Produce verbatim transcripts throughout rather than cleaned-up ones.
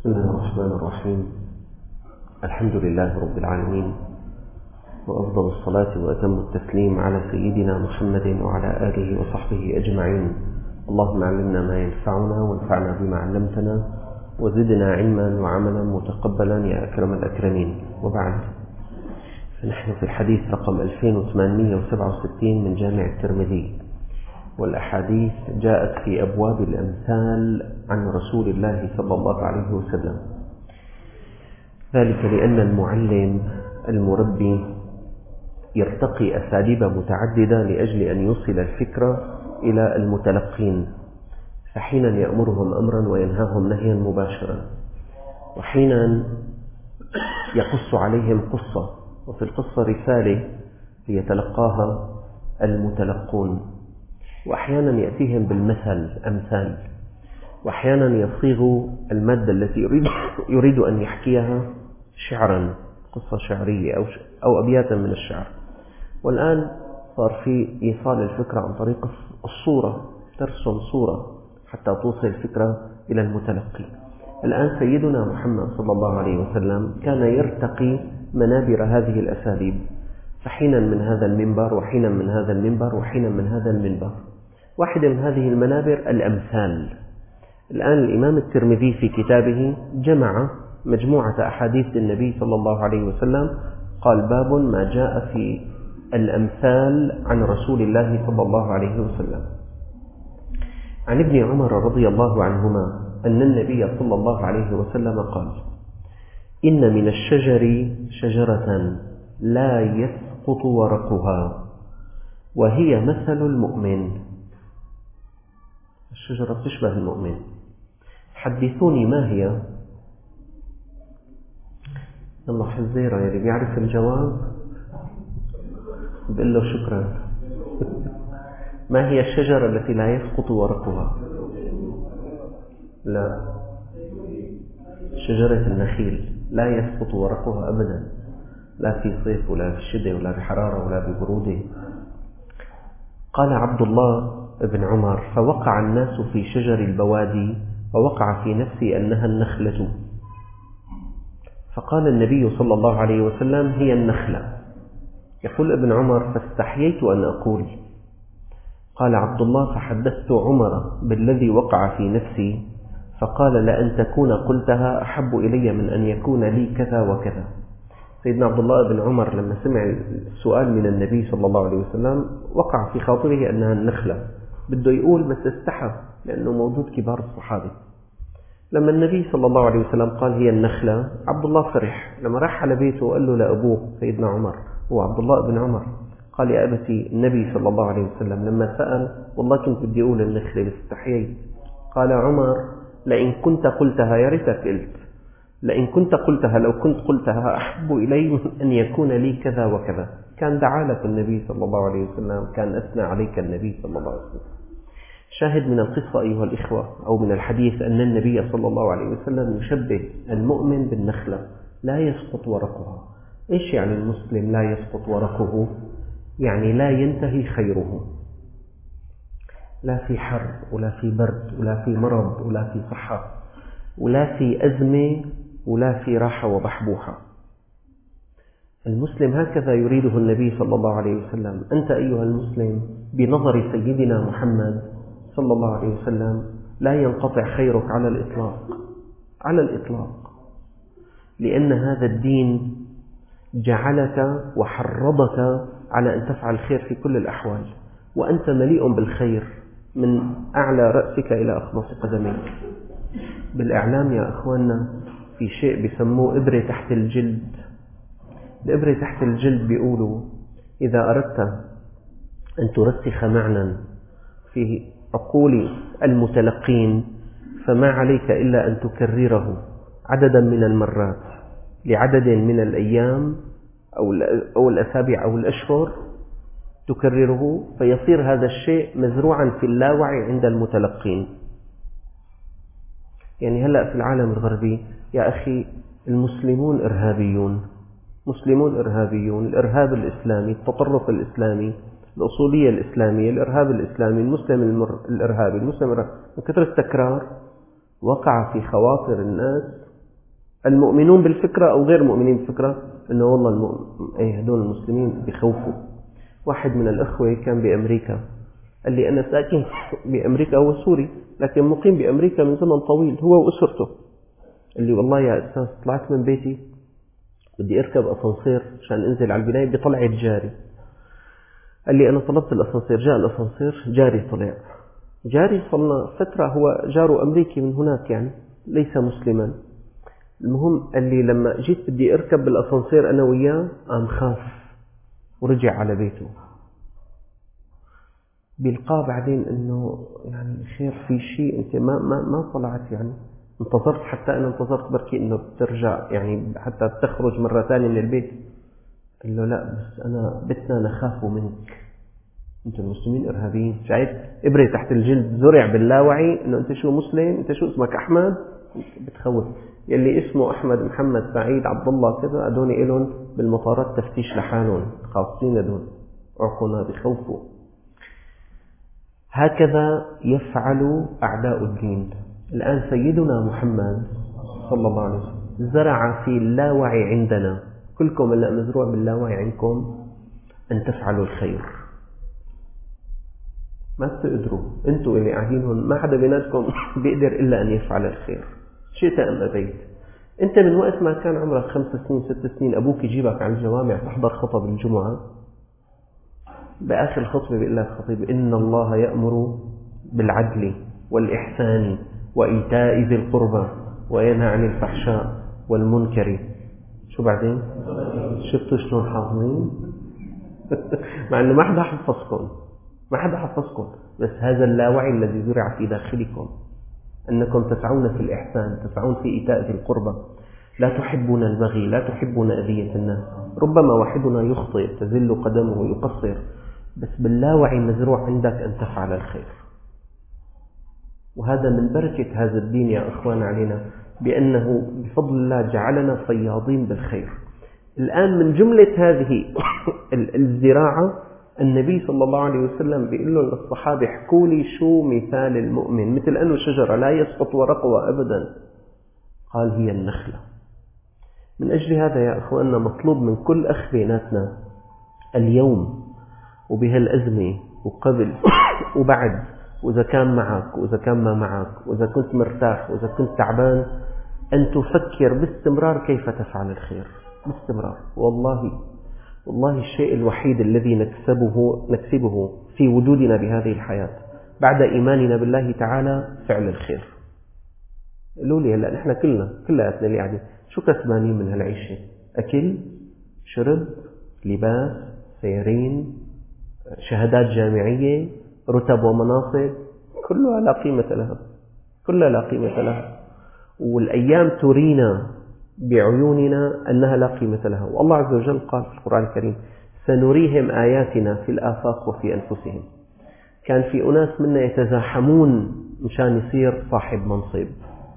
بسم الله الرحمن الرحيم. الحمد لله رب العالمين، وأفضل الصلاة وأتم التسليم على سيدنا محمد وعلى آله وصحبه أجمعين. اللهم علمنا ما ينفعنا وانفعنا بما علمتنا وزدنا علما وعملا متقبلا يا أكرم الأكرمين. وبعد، فنحن في الحديث رقم ألفين وثمانمئة وسبعة وستين من جامع الترمذي، والأحاديث جاءت في أبواب الأمثال عن رسول الله صلى الله عليه وسلم، ذلك لأن المعلم المربي يرتقي أساليب متعددة لأجل أن يوصل الفكرة إلى المتلقين، فحينا يأمرهم أمرا وينهاهم نهيا مباشرا، وحينا يقص عليهم قصة، وفي القصة رسالة ليتلقاها المتلقون، وأحيانا يأتيهم بالمثل أمثال، وأحيانا يصيغ المادة التي يريد, يريد أن يحكيها شعرا، قصة شعرية أو, أو أبياتا من الشعر. والآن صار في إيصال الفكرة عن طريق الصورة، ترسم صورة حتى توصل الفكرة إلى المتلقي. الآن سيدنا محمد صلى الله عليه وسلم كان يرتقي منابر هذه الأساليب، فحينا من هذا المنبر وحينا من هذا المنبر وحينا من هذا المنبر. واحدة من هذه المنابر الأمثال. الآن الإمام الترمذي في كتابه جمع مجموعة أحاديث النبي صلى الله عليه وسلم، قال: باب ما جاء في الأمثال عن رسول الله صلى الله عليه وسلم. عن ابن عمر رضي الله عنهما أن النبي صلى الله عليه وسلم قال: إن من الشجر شجرة لا يسقط ورقها وهي مثل المؤمن. الشجرة تشبه المؤمن. حدثوني ما هي؟ يلا حزيرة، يلي بيعرف الجواب بقول له شكرا. ما هي الشجرة التي لا يسقط ورقها؟ لا، شجرة النخيل لا يسقط ورقها أبدا، لا في صيف ولا في شتاء ولا بحرارة ولا ببرودة. قال عبد الله ابن عمر: فوقع الناس في شجر البوادي ووقع في نفسي أنها النخلة، فقال النبي صلى الله عليه وسلم: هي النخلة. يقول ابن عمر: فاستحييت أن أقول. قال عبد الله: فحدثت عمر بالذي وقع في نفسي فقال: لأن تكون قلتها أحب إلي من أن يكون لي كذا وكذا. سيدنا عبد الله بن عمر لما سمع السؤال من النبي صلى الله عليه وسلم وقع في خاطره أنها النخلة، بده يقول بس استحى لأنه موجود كبار الصحابة. لما النبي صلى الله عليه وسلم قال هي النخلة، عبد الله فرح. لما راح على بيته وقال له لأبوه سيدنا عمر، هو عبد الله بن عمر، قال: يا أبتي، النبي صلى الله عليه وسلم لما سأل والله كنت بدي أقول النخلة بس استحييت. قال عمر: لئن كنت قلتها، يا ريتك قلت، لئن كنت قلتها، لو كنت قلتها أحب إلي من أن يكون لي كذا وكذا. كان دعا لك النبي صلى الله عليه وسلم، كان أثنى عليك النبي صلى الله عليه وسلم. شاهد من القصة أيها الإخوة أو من الحديث أن النبي صلى الله عليه وسلم يشبه المؤمن بالنخلة لا يسقط ورقها. إيش يعني المسلم لا يسقط ورقه؟ يعني لا ينتهي خيره، لا في حر ولا في برد ولا في مرض ولا في صحة ولا في أزمة ولا في راحة وبحبوحة. المسلم هكذا يريده النبي صلى الله عليه وسلم. أنت أيها المسلم بنظر سيدنا محمد صلى الله عليه وسلم لا ينقطع خيرك على الإطلاق، على الإطلاق، لأن هذا الدين جعلك وحرضك على أن تفعل الخير في كل الأحوال، وأنت مليء بالخير من أعلى رأسك إلى أخمص قدميك. بالإعلام يا أخواننا في شيء بيسموه إبرة تحت الجلد. الإبرة تحت الجلد بيقولوا إذا أردت أن ترسخ معنى في عقول المتلقين فما عليك إلا أن تكرره عددا من المرات لعدد من الأيام أو الأسابيع أو الأشهر، تكرره فيصير هذا الشيء مزروعا في اللاوعي عند المتلقين. يعني هلأ في العالم الغربي يا أخي المسلمون إرهابيون، مسلمون إرهابيون، الإرهاب الإسلامي، التطرف الإسلامي، الأصولية الإسلامية، الإرهاب الإسلامي، المسلم الإرهابي، المسلم الإرهابي. من كثر التكرار وقع في خواطر الناس المؤمنون بالفكرة أو غير مؤمنين بالفكرة إنه والله المؤمن إيه هدول المسلمين بيخوفوا. واحد من الأخوة كان بأمريكا قال لي أنا ساكن بأمريكا، هو سوري لكن مقيم بأمريكا من زمن طويل هو وأسرته. قال لي والله يا أستاذ طلعت من بيتي بدي أركب أسانسير عشان أنزل على البناية بطلع جاري. قال لي أنا طلبت الأسانسير، جاء الأسانسير جاري طلع. جاري صلنا فترة هو جاره أمريكي من هناك يعني ليس مسلما. المهم قال لي لما جيت بدي أركب بالأسانسير أنا وياه قام خاف ورجع على بيته. بيلقاه بعدين إنه يعني خير في شيء أنت ما ما ما طلعت يعني انتظرت، حتى أنا انتظرت بركي إنه بترجع يعني حتى بتخرج مرة ثانية من البيت. قال له لا بس أنا بتنا نخاف منك، أنتم المسلمين إرهابيين. شايف إبرة تحت الجلد زرع باللاوعي إنه أنت شو مسلم، أنت شو اسمك أحمد، بتخوف. يلي اسمه أحمد محمد سعيد عبد الله كذا أدوني إلهم بالمطارات تفتيش لحالهم خاصين أدون عقنا بخوفوا. هكذا يفعل أعداء الدين. الآن سيدنا محمد صلى الله عليه وسلم زرع في اللاوعي عندنا، كلكم اللي مزروع باللاوعي عندكم أن تفعلوا الخير. ما بتقدروا أنتوا اللي قاعدين هون، ما حدا بيناتكم بيقدر إلا أن يفعل الخير شئت أم أبيت. أنت من وقت ما كان عمرك خمس سنين ست سنين أبوك يجيبك على الجوامع تحضر خطب الجمعة، بآخر الخطبة بيقول لك خطيب إن الله يأمر بالعدل والإحسان وإيتاء ذي القربى وينهى عن الفحشاء والمنكر. شو بعدين؟ شفتوا شلون حافظين؟ مع أنه ما حدا حفظكم، ما حدا حفظكم، بس هذا اللاوعي الذي زرع في داخلكم أنكم تسعون في الإحسان، تسعون في إيتاء ذي القربى، لا تحبون البغي، لا تحبون أذية الناس. ربما واحدنا يخطئ تزل قدمه يقصر، بس باللاوعي مزروع عندك أن تفعل الخير. وهذا من بركة هذا الدين يا أخوان علينا، بأنه بفضل الله جعلنا صيادين بالخير. الآن من جملة هذه الزراعة النبي صلى الله عليه وسلم بيقول له للصحابة احكوا لي شو مثال المؤمن، مثل أنه شجرة لا يسقط ورقها أبدا. قال هي النخلة. من أجل هذا يا أخواننا مطلوب من كل أخ بيناتنا اليوم وبهالأزمة وقبل وبعد، وإذا كان معك وإذا كان ما معك، وإذا كنت مرتاح وإذا كنت تعبان، أن تفكر باستمرار كيف تفعل الخير باستمرار. والله والله الشيء الوحيد الذي نكسبه نكسبه في وجودنا بهذه الحياة بعد إيماننا بالله تعالى فعل الخير. قالوا لي هلا نحن كلنا كلياتنا اللي قاعدين شو كسبانين من هالعيشة؟ أكل، شرب، لباس، سيارين، شهادات جامعية، رتب ومناصب، كلها لا قيمة لها، كلها لا قيمة لها. والأيام ترينا بعيوننا أنها لا قيمة لها. والله عز وجل قال في القرآن الكريم سنريهم آياتنا في الآفاق وفي أنفسهم. كان في أناس منا يتزاحمون مشان يصير صاحب منصب،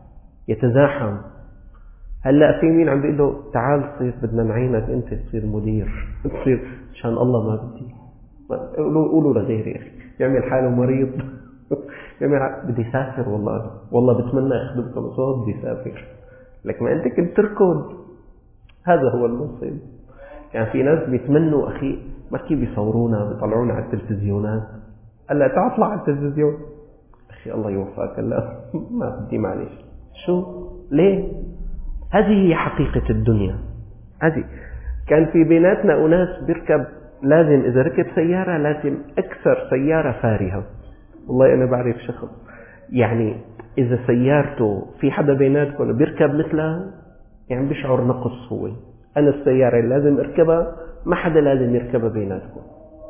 يتزاحم. هلأ في مين عم بيقول له تعال صير بدنا نعينك أنت تصير مدير، تصير مشان الله ما بدي. قولوا قولوا لغيري يا أخي يعمل حاله مريض يعمل بدي سافر، والله والله بتمنى أخدمكم صوت بدي سافر، لك ما أنت كنت تركض. هذا هو المنصب. يعني في ناس بيتمنوا أخي مركي بيصورونا بيطلعونا على التلفزيونات، هلا تعال اطلع على التلفزيون أخي الله يوفقك. هلا ما بدي معلش شو ليه؟ هذه هي حقيقة الدنيا. هذه كان في بيناتنا أناس بيركب لازم إذا ركب سيارة لازم أكثر سيارة فارهة. والله أنا بعرف شخص يعني إذا سيارته في حدا بيناتكم بيركب مثلها يعني بيشعر نقص. هو أنا السيارة اللي لازم أركبها ما حدا لازم يركبها بيناتكم.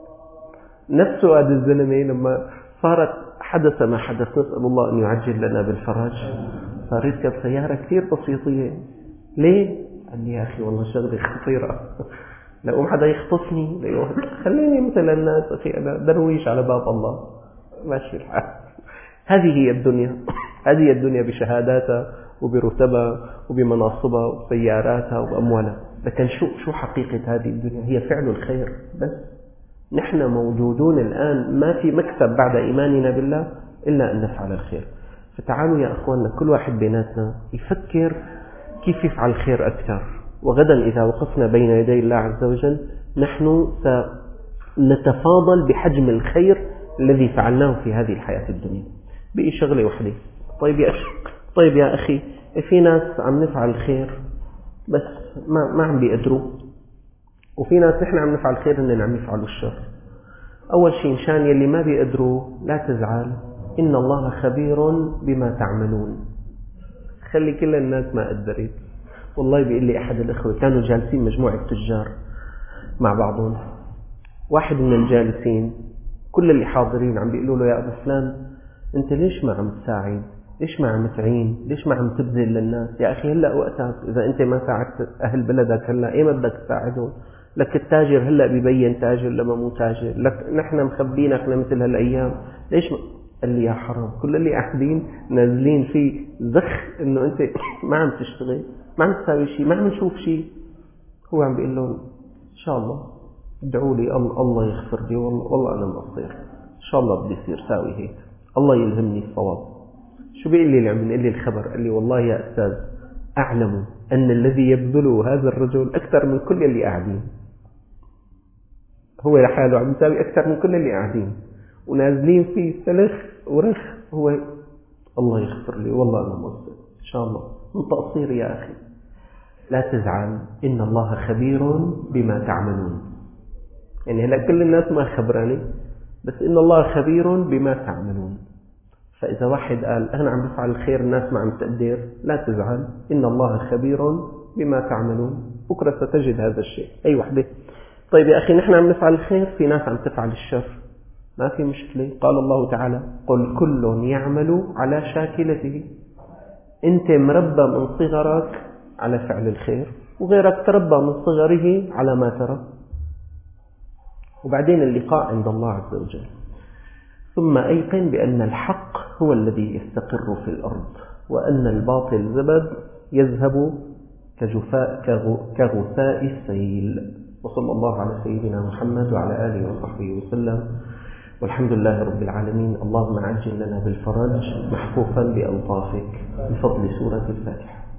نفسه هذا الزلمة لما صارت حدث ما حدث نسأل الله أن يعجل لنا بالفرج، صار يركب سيارة كثير بسيطية. ليه؟ قال لي يا أخي والله شغلة خطيرة، لو حدا يخطفني خليني مثل الناس أخي أنا درويش على باب الله ماشي الحال. هذه هي الدنيا، هذه الدنيا بشهاداتها وبرتبها وبمناصبها وبسياراتها وبأموالها. لكن شو شو حقيقة هذه الدنيا؟ هي فعل الخير بس. نحن موجودون الآن ما في مكسب بعد إيماننا بالله إلا أن نفعل الخير. فتعالوا يا أخواننا كل واحد بيناتنا يفكر كيف يفعل خير أكثر. وغدا إذا وقفنا بين يدي الله عز وجل نحن سنتفاضل بحجم الخير الذي فعلناه في هذه الحياة الدنيا. بقي شغلة وحدة. طيب يا أخي طيب يا أخي في ناس عم نفعل خير بس ما ما عم بيقدروا، وفي ناس نحن عم نفعل خير إننا عم يفعلوا الشر. أول شيء مشان يلي ما بيقدروا لا تزعل، إن الله خبير بما تعملون. خلي كل الناس ما قدرت. والله بيقول لي أحد الأخوة كانوا جالسين مجموعة تجار مع بعضهم، واحد من الجالسين كل اللي حاضرين عم بيقولوا له يا أبو فلان أنت ليش ما عم تساعد؟ ليش ما عم تعين؟ ليش ما عم تبذل للناس؟ يا أخي هلأ وقتك، إذا أنت ما ساعدت أهل بلدك هلأ إيه ما بدك تساعدهم؟ لك التاجر هلأ بيبين تاجر لما مو تاجر، لك نحن مخبينك لمثل هالأيام، ليش ما؟ قال لي يا حرام، كل اللي قاعدين نازلين فيه زخ إنه أنت ما عم تشتغل، ما عم تساوي شيء، ما عم نشوف شيء. هو عم بيقول لهم إن شاء الله ادعوا لي الله يغفر لي، والله, والله أنا مقصر، إن شاء الله بدي يصير ساوي هيك، الله يلهمني الصواب. شو بيقول لي اللي عم ينقل لي الخبر؟ قال لي والله يا أستاذ أعلم أن الذي يبذله هذا الرجل أكثر من كل اللي قاعدين. هو لحاله عم يساوي أكثر من كل اللي قاعدين ونازلين فيه سلخ ورخ. هو الله يغفر لي، والله أنا مقصر، إن شاء الله من تقصير. يا أخي لا تزعل، إن الله خبير بما تعملون. يعني هلا كل الناس ما خبراني، بس إن الله خبير بما تعملون. فإذا واحد قال أنا عم بفعل الخير الناس ما عم تقدر، لا تزعل، إن الله خبير بما تعملون. بكرة ستجد هذا الشيء. أي وحدة. طيب يا أخي نحن عم نفعل الخير، في ناس عم تفعل الشر، ما في مشكلة. قال الله تعالى قل كل يعمل على شاكلته. أنت مربى من صغرك على فعل الخير، وغيرك تربى من صغره على ما ترى. وبعدين اللقاء عند الله عز وجل. ثم أيقن بأن الحق هو الذي يستقر في الأرض، وأن الباطل زبد يذهب كجفاء كغثاء السيل. وصلى الله على سيدنا محمد وعلى آله وصحبه وسلم، والحمد لله رب العالمين. اللهم عجل لنا بالفرج محفوفا بألطافك بفضل سورة الفاتحة.